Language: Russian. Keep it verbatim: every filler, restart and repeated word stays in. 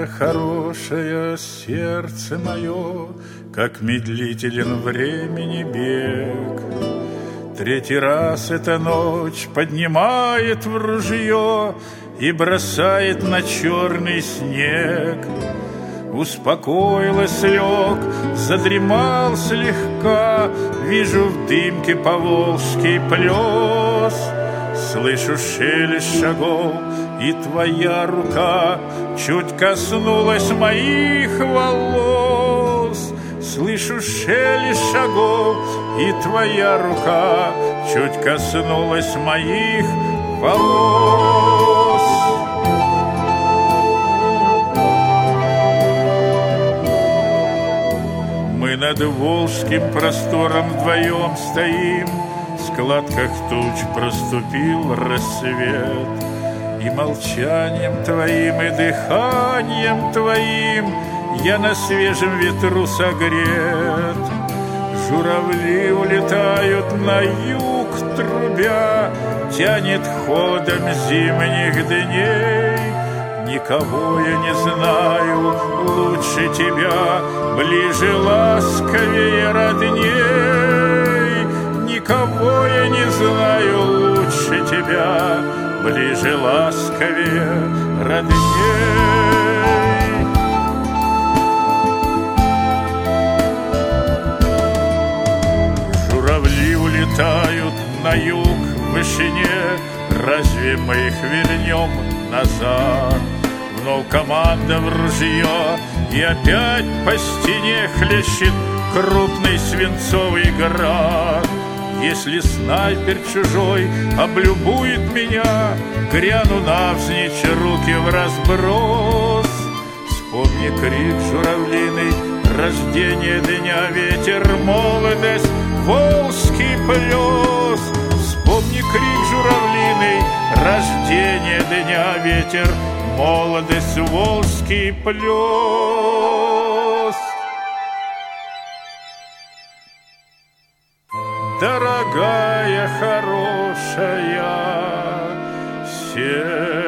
Дорогая, хорошая, сердце мое, как медлителен времени бег. Третий раз эта ночь поднимает в ружье и бросает на черный снег. Успокоилась, лег, задремал слегка, вижу в дымке поволжский плес. Слышу шелест шагов, и твоя рука чуть коснулась моих волос. Слышу шелест шагов, и твоя рука чуть коснулась моих волос. Мы над волжским простором вдвоем стоим, в складках туч проступил рассвет, и молчанием твоим, и дыханием твоим я на свежем ветру согрет. Журавли улетают на юг трубя, тянет ходом зимних дней. Никого я не знаю лучше тебя, ближе, ласковее, родней. Никого я не знаю лучше тебя, ближе, ласковее, родней. Журавли улетают на юг в вышине, разве мы их вернем назад? Вновь команда в ружье, и опять по стене хлещет крупный свинцовый град. Если снайпер чужой облюбует меня, гряну навзничь руки в разброс. Вспомни крик журавлиный, рождение дня, ветер, молодость, волжский плес. Вспомни крик журавлиный, рождение дня, ветер, молодость, волжский плес. Дорогая, хорошая, сердце